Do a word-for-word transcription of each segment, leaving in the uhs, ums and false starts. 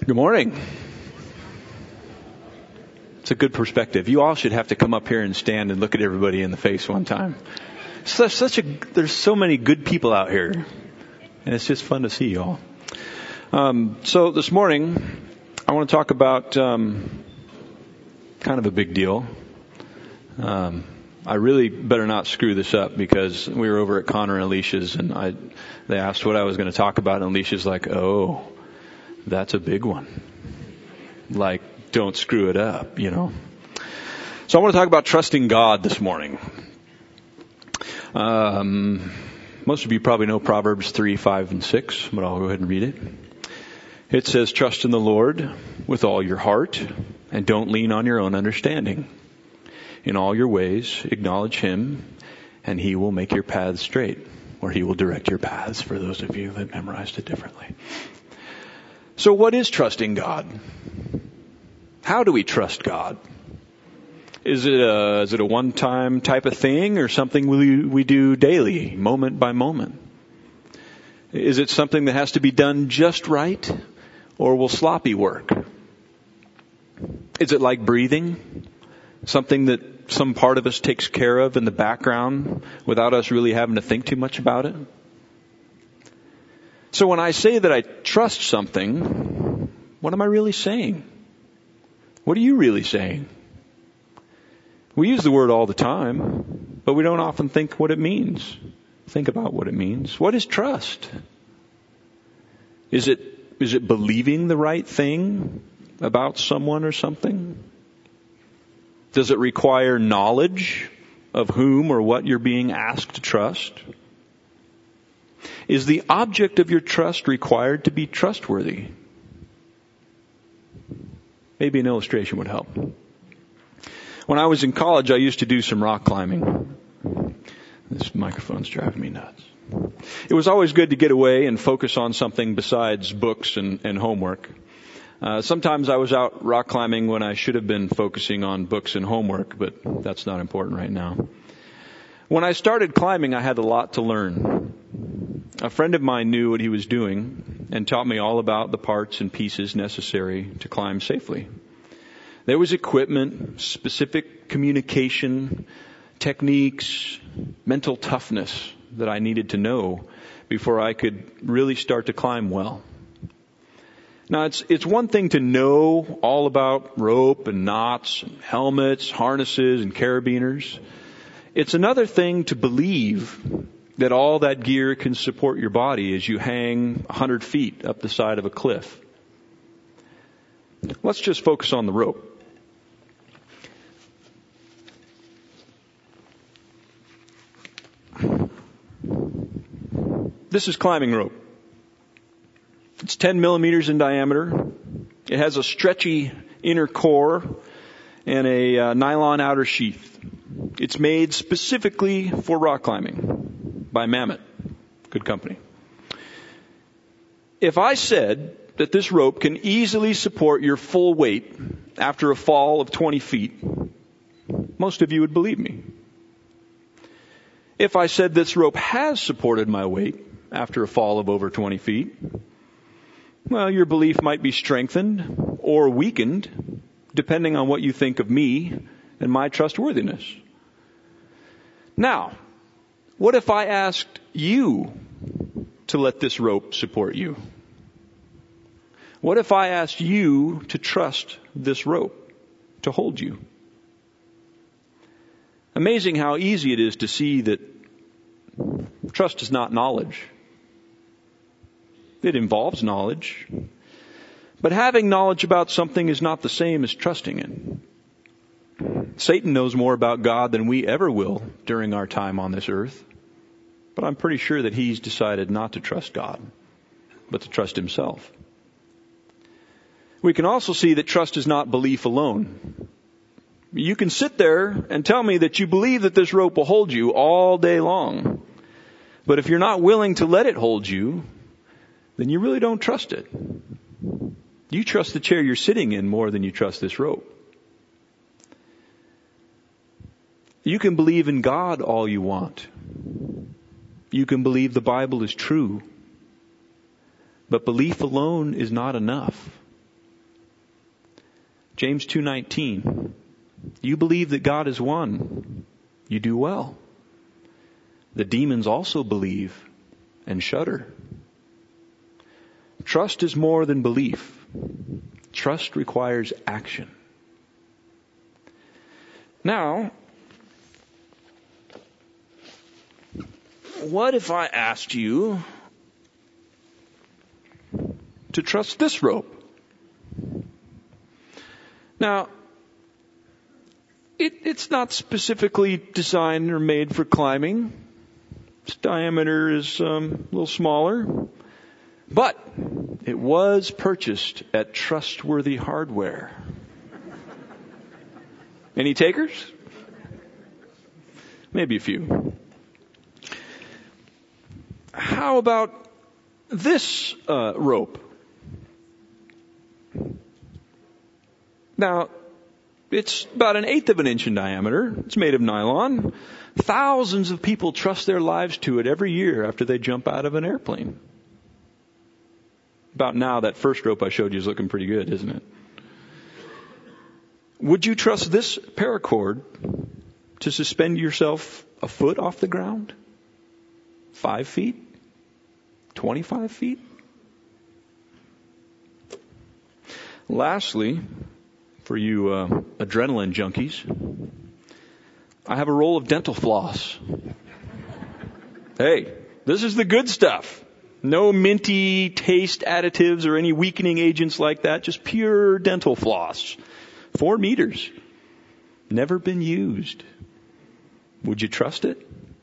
Good morning. It's a good perspective. You all should have to come up here and stand and look at everybody in the face one time. Such, such a, there's so many good people out here, and it's just fun to see you all. Um, so this morning, I want to talk about um, kind of a big deal. Um, I really better not screw this up because we were over at Connor and Alicia's, and I they asked what I was going to talk about, and Alicia's like, "Oh, that's a big one. Like, don't screw it up, you know." So I want to talk about trusting God this morning. Um, most of you probably know Proverbs three, five, and six, but I'll go ahead and read it. It says, "Trust in the Lord with all your heart, and don't lean on your own understanding. In all your ways, acknowledge Him, and He will make your paths straight," or He will direct your paths, for those of you that memorized it differently. So what is trusting God? How do we trust God? Is it a, is it a one-time type of thing or something we, we do daily, moment by moment? Is it something that has to be done just right, or will sloppy work? Is it like breathing? Something that some part of us takes care of in the background without us really having to think too much about it? So when I say that I trust something, what am I really saying? What are you really saying? We use the word all the time, but we don't often think what it means. Think about what it means. What is trust? Is it, is it believing the right thing about someone or something? Does it require knowledge of whom or what you're being asked to trust? Is the object of your trust required to be trustworthy? Maybe an illustration would help. When I was in college, I used to do some rock climbing. This microphone's driving me nuts. It was always good to get away and focus on something besides books and, and homework. Uh, sometimes I was out rock climbing when I should have been focusing on books and homework, but that's not important right now. When I started climbing, I had a lot to learn. A friend of mine knew what he was doing and taught me all about the parts and pieces necessary to climb safely. There was equipment, specific communication, techniques, mental toughness that I needed to know before I could really start to climb well. Now, it's it's one thing to know all about rope and knots and helmets, harnesses, and carabiners. It's another thing to believe that all that gear can support your body as you hang one hundred feet up the side of a cliff. Let's just focus on the rope. This is climbing rope. It's ten millimeters in diameter. It has a stretchy inner core and a uh, nylon outer sheath. It's made specifically for rock climbing by Mammoth. Good company. If I said that this rope can easily support your full weight after a fall of twenty feet, most of you would believe me. If I said this rope has supported my weight after a fall of over twenty feet, well, your belief might be strengthened or weakened, depending on what you think of me and my trustworthiness. Now, what if I asked you to let this rope support you? What if I asked you to trust this rope to hold you? Amazing how easy it is to see that trust is not knowledge. It involves knowledge. But having knowledge about something is not the same as trusting it. Satan knows more about God than we ever will during our time on this earth. But I'm pretty sure that he's decided not to trust God, but to trust himself. We can also see that trust is not belief alone. You can sit there and tell me that you believe that this rope will hold you all day long. But if you're not willing to let it hold you, then you really don't trust it. You trust the chair you're sitting in more than you trust this rope. You can believe in God all you want. You can believe the Bible is true. But belief alone is not enough. James two nineteen. You believe that God is one. You do well. The demons also believe and shudder. Trust is more than belief. Trust requires action. Now, what if I asked you to trust this rope? Now, it, it's not specifically designed or made for climbing. Its diameter is um, a little smaller. But it was purchased at Trustworthy Hardware. Any takers? Maybe a few. How about this uh, rope? Now, it's about an eighth of an inch in diameter. It's made of nylon. Thousands of people trust their lives to it every year after they jump out of an airplane. About now, that first rope I showed you is looking pretty good, isn't it? Would you trust this paracord to suspend yourself a foot off the ground? Five feet? Twenty-five feet? Lastly, for you uh, adrenaline junkies, I have a roll of dental floss. Hey, this is the good stuff. No minty taste additives or any weakening agents like that. Just pure dental floss. Four meters. Never been used. Would you trust it?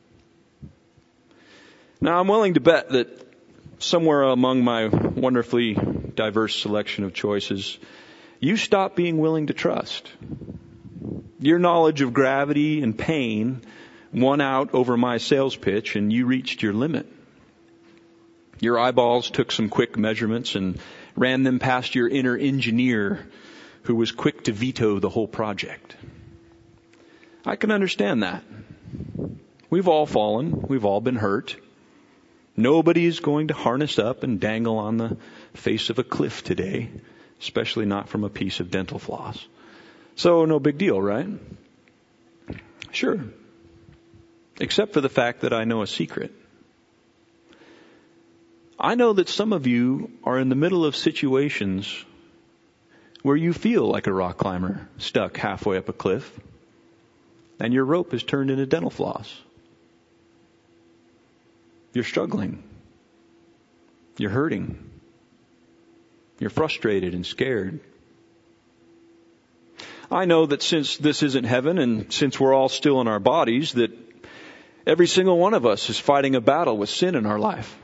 Now, I'm willing to bet that somewhere among my wonderfully diverse selection of choices, you stop being willing to trust. Your knowledge of gravity and pain won out over my sales pitch, and you reached your limit. Your eyeballs took some quick measurements and ran them past your inner engineer, who was quick to veto the whole project. I can understand that. We've all fallen. We've all been hurt. Nobody is going to harness up and dangle on the face of a cliff today, especially not from a piece of dental floss. So no big deal, right? Sure. Except for the fact that I know a secret. I know that some of you are in the middle of situations where you feel like a rock climber stuck halfway up a cliff, and your rope is turned into dental floss. You're struggling. You're hurting. You're frustrated and scared. I know that since this isn't heaven, and since we're all still in our bodies, that every single one of us is fighting a battle with sin in our life.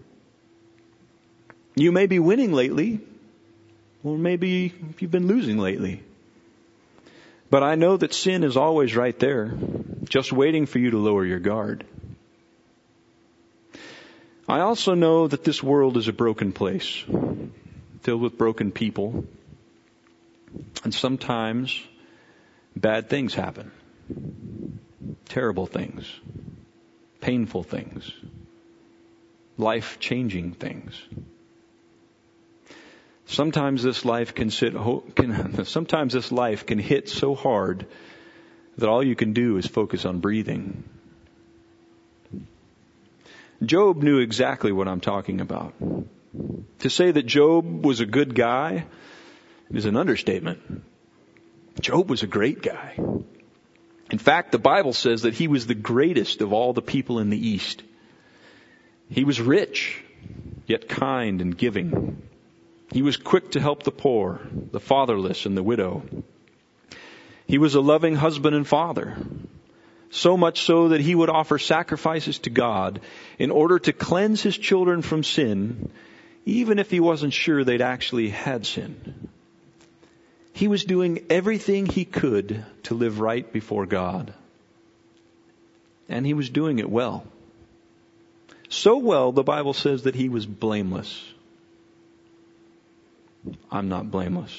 You may be winning lately, or maybe you've been losing lately. But I know that sin is always right there, just waiting for you to lower your guard. I also know that this world is a broken place, filled with broken people. And sometimes bad things happen. Terrible things. Painful things. Life-changing things. Sometimes this life can sit, can, sometimes this life can hit so hard that all you can do is focus on breathing. Job knew exactly what I'm talking about. To say that Job was a good guy is an understatement. Job was a great guy. In fact, the Bible says that he was the greatest of all the people in the East. He was rich, yet kind and giving. He was quick to help the poor, the fatherless, and the widow. He was a loving husband and father, so much so that he would offer sacrifices to God in order to cleanse his children from sin, even if he wasn't sure they'd actually had sin. He was doing everything he could to live right before God. And he was doing it well. So well, the Bible says that he was blameless. I'm not blameless.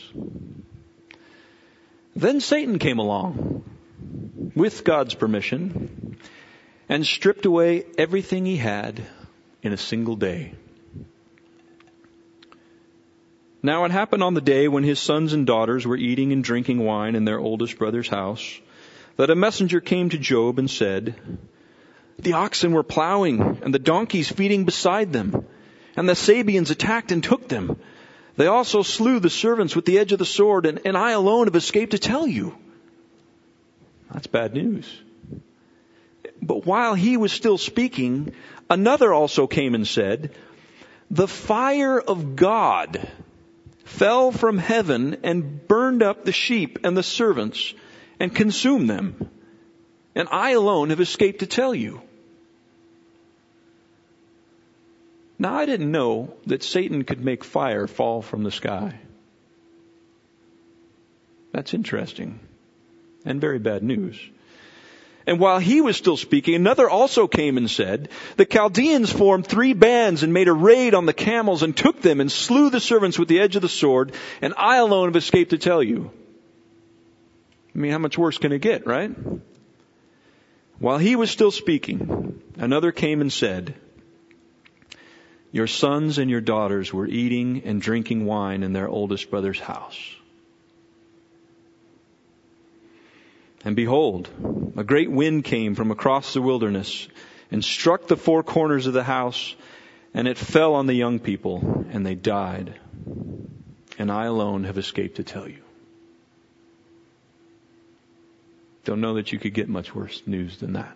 Then Satan came along, with God's permission, and stripped away everything he had in a single day. Now it happened on the day when his sons and daughters were eating and drinking wine in their oldest brother's house, that a messenger came to Job and said, the oxen were plowing and the donkeys feeding beside them, and the Sabeans attacked and took them. They also slew the servants with the edge of the sword, and, and I alone have escaped to tell you. That's bad news. But while he was still speaking, another also came and said, the fire of God fell from heaven and burned up the sheep and the servants and consumed them. And I alone have escaped to tell you. Now I didn't know that Satan could make fire fall from the sky. That's interesting and very bad news. And while he was still speaking, another also came and said, the Chaldeans formed three bands and made a raid on the camels and took them and slew the servants with the edge of the sword, and I alone have escaped to tell you. I mean, how much worse can it get, right? While he was still speaking, another came and said, your sons and your daughters were eating and drinking wine in their oldest brother's house. And behold, a great wind came from across the wilderness and struck the four corners of the house, and it fell on the young people, and they died. And I alone have escaped to tell you. Don't know that you could get much worse news than that.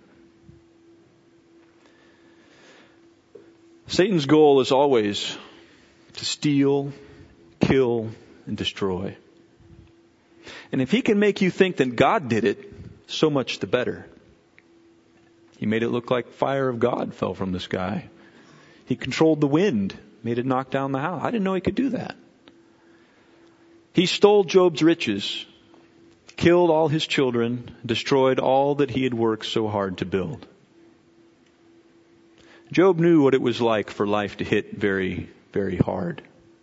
Satan's goal is always to steal, kill, and destroy. And if he can make you think that God did it, so much the better. He made it look like fire of God fell from the sky. He controlled the wind, made it knock down the house. I didn't know he could do that. He stole Job's riches, killed all his children, destroyed all that he had worked so hard to build. Job knew what it was like for life to hit very, very hard.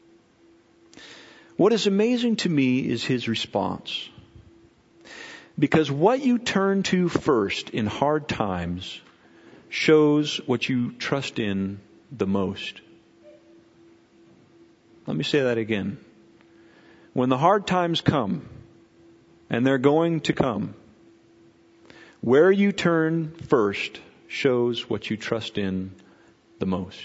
What is amazing to me is his response. Because what you turn to first in hard times shows what you trust in the most. Let me say that again. When the hard times come, and they're going to come, where you turn first shows what you trust in the most.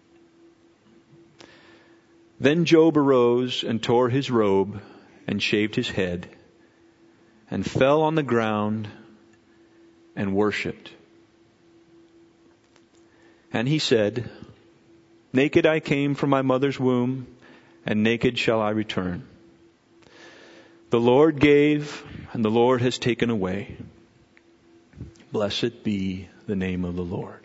Then Job arose and tore his robe and shaved his head and fell on the ground and worshipped. And he said, naked I came from my mother's womb, and naked shall I return. The Lord gave, and the Lord has taken away. Blessed be the name of the Lord.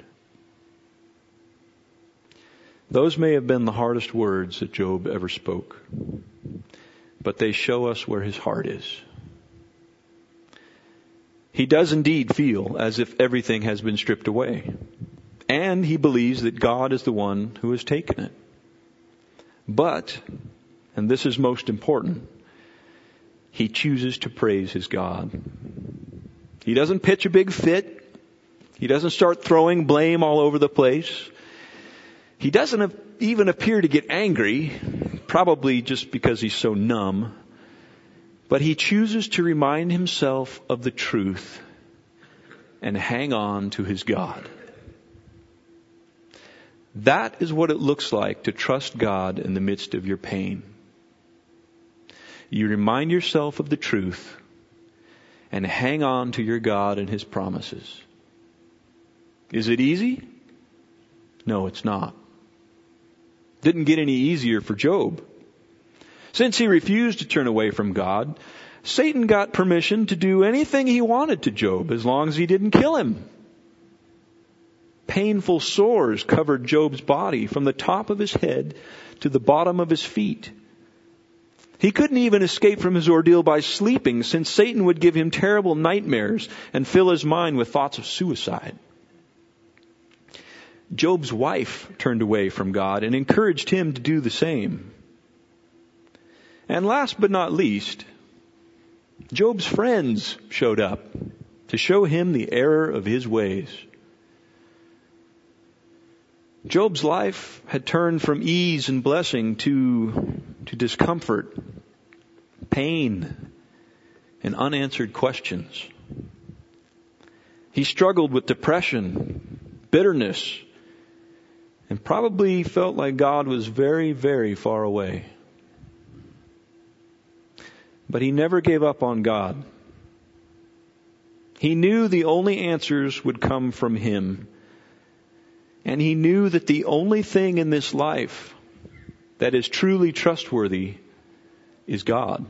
Those may have been the hardest words that Job ever spoke, but they show us where his heart is. He does indeed feel as if everything has been stripped away, and he believes that God is the one who has taken it. But, and this is most important, he chooses to praise his God. He doesn't pitch a big fit. He doesn't start throwing blame all over the place. He doesn't even appear to get angry, probably just because he's so numb. But he chooses to remind himself of the truth and hang on to his God. That is what it looks like to trust God in the midst of your pain. You remind yourself of the truth and hang on to your God and his promises. Is it easy? No, it's not. Didn't get any easier for Job. Since he refused to turn away from God, Satan got permission to do anything he wanted to Job as long as he didn't kill him. Painful sores covered Job's body from the top of his head to the bottom of his feet. He couldn't even escape from his ordeal by sleeping, since Satan would give him terrible nightmares and fill his mind with thoughts of suicide. Job's wife turned away from God and encouraged him to do the same. And last but not least, Job's friends showed up to show him the error of his ways. Job's life had turned from ease and blessing to, to discomfort, pain, and unanswered questions. He struggled with depression, bitterness, and probably felt like God was very, very far away. But he never gave up on God. He knew the only answers would come from Him. And he knew that the only thing in this life that is truly trustworthy is God.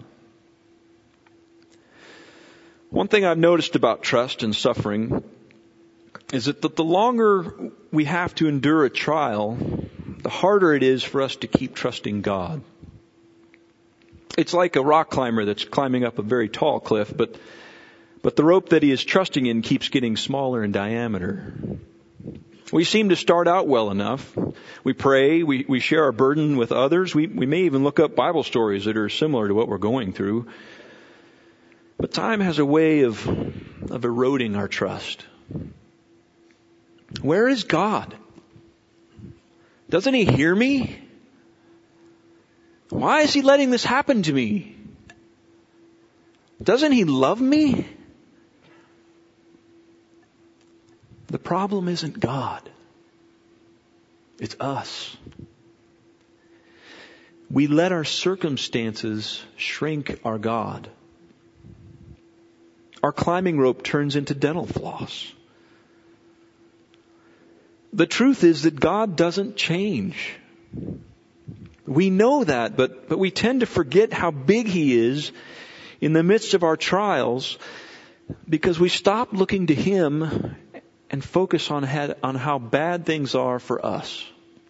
One thing I've noticed about trust and suffering is that the longer we have to endure a trial, the harder it is for us to keep trusting God. It's like a rock climber that's climbing up a very tall cliff, but but the rope that he is trusting in keeps getting smaller in diameter. We seem to start out well enough. We pray, we, we share our burden with others. We, we may even look up Bible stories that are similar to what we're going through. But time has a way of, of eroding our trust. Where is God? Doesn't He hear me? Why is He letting this happen to me? Doesn't He love me? The problem isn't God. It's us. We let our circumstances shrink our God. Our climbing rope turns into dental floss. The truth is that God doesn't change. We know that, but, but we tend to forget how big He is in the midst of our trials because we stop looking to Him and focus on, had, on how bad things are for us.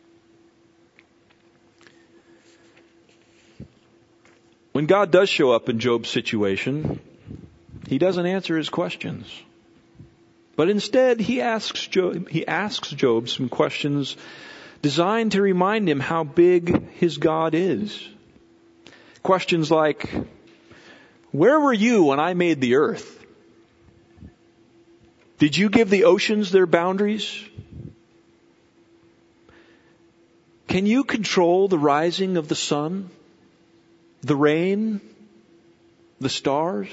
When God does show up in Job's situation, He doesn't answer his questions. But instead, he asks Job, he asks Job some questions designed to remind him how big his God is. Questions like, where were you when I made the earth? Did you give the oceans their boundaries? Can you control the rising of the sun, the rain, the stars?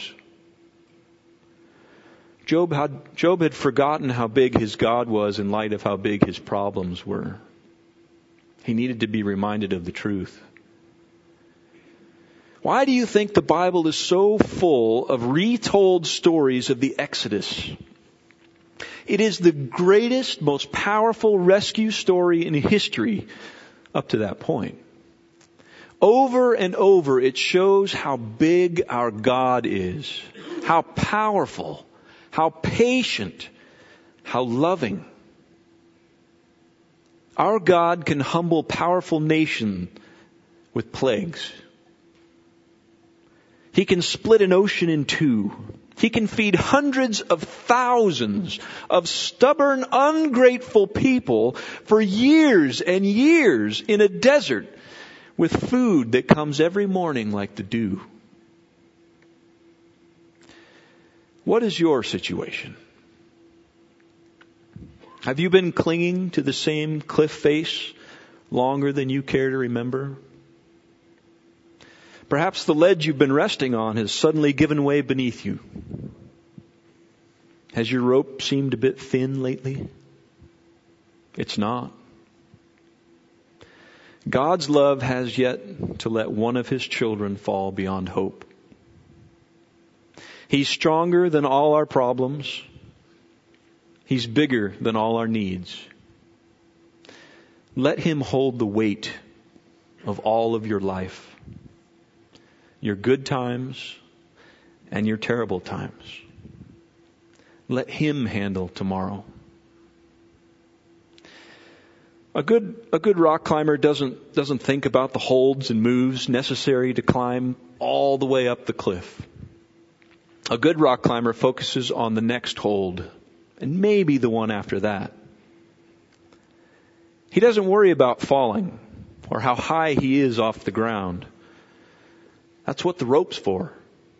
Job had, Job had forgotten how big his God was in light of how big his problems were. He needed to be reminded of the truth. Why do you think the Bible is so full of retold stories of the Exodus? It is the greatest, most powerful rescue story in history up to that point. Over and over, it shows how big our God is, how powerful, how patient, how loving. Our God can humble powerful nations with plagues. He can split an ocean in two. He can feed hundreds of thousands of stubborn, ungrateful people for years and years in a desert with food that comes every morning like the dew. What is your situation? Have you been clinging to the same cliff face longer than you care to remember? Perhaps the ledge you've been resting on has suddenly given way beneath you. Has your rope seemed a bit thin lately? It's not. God's love has yet to let one of His children fall beyond hope. He's stronger than all our problems. He's bigger than all our needs. Let Him hold the weight of all of your life. Your good times and your terrible times. Let Him handle tomorrow. A good, a good rock climber doesn't, doesn't think about the holds and moves necessary to climb all the way up the cliff. A good rock climber focuses on the next hold and maybe the one after that. He doesn't worry about falling or how high he is off the ground. That's what the rope's for.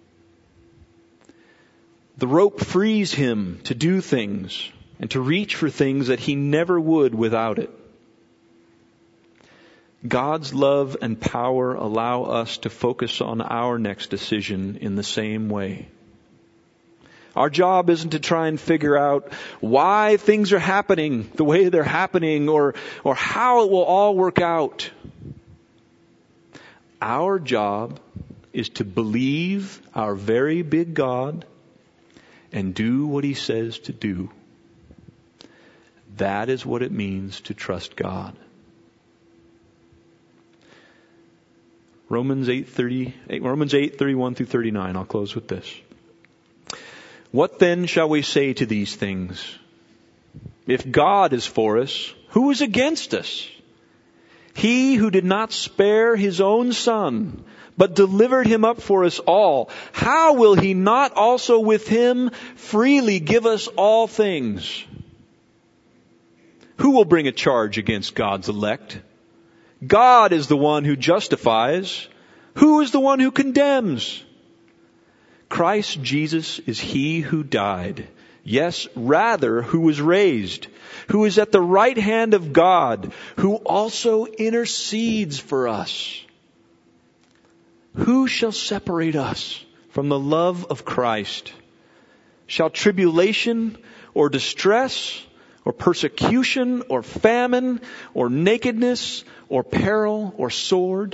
The rope frees him to do things and to reach for things that he never would without it. God's love and power allow us to focus on our next decision in the same way. Our job isn't to try and figure out why things are happening the way they're happening or, or how it will all work out. Our job is to believe our very big God and do what He says to do. That is what it means to trust God. Romans eight thirty, Romans eight thirty-one through thirty-nine. I'll close with this. What then shall we say to these things? If God is for us, who is against us? He who did not spare His own Son, but delivered Him up for us all, how will He not also with Him freely give us all things? Who will bring a charge against God's elect? God is the one who justifies. Who is the one who condemns? Christ Jesus is He who died. Yes, rather, who was raised, who is at the right hand of God, who also intercedes for us. Who shall separate us from the love of Christ? Shall tribulation or distress or persecution or famine or nakedness or peril or sword?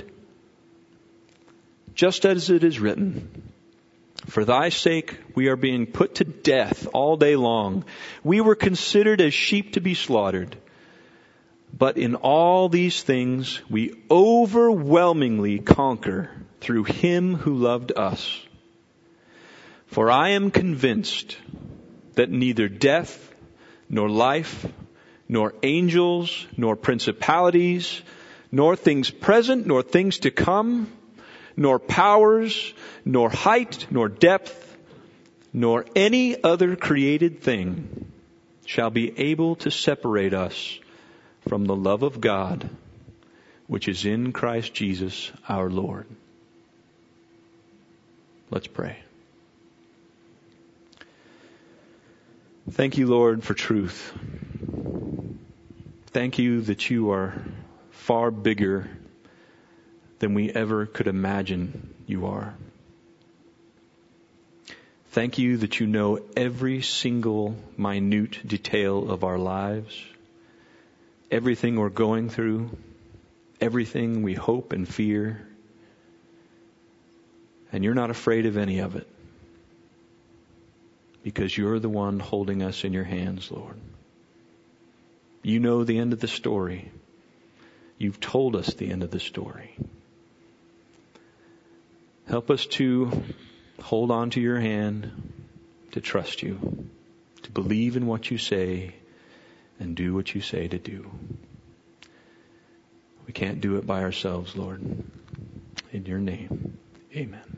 Just as it is written, for thy sake we are being put to death all day long. We were considered as sheep to be slaughtered. But in all these things we overwhelmingly conquer through Him who loved us. For I am convinced that neither death, nor life, nor angels, nor principalities, nor things present, nor things to come, nor powers, nor height, nor depth, nor any other created thing shall be able to separate us from the love of God, which is in Christ Jesus our Lord. Let's pray. Thank you, Lord, for truth. Thank you that you are far bigger than we ever could imagine you are. Thank you that you know every single minute detail of our lives, everything we're going through, everything we hope and fear, and you're not afraid of any of it because you're the one holding us in your hands, Lord. You know the end of the story. You've told us the end of the story. Help us to hold on to your hand, to trust you, to believe in what you say, and do what you say to do. We can't do it by ourselves, Lord. In your name, amen.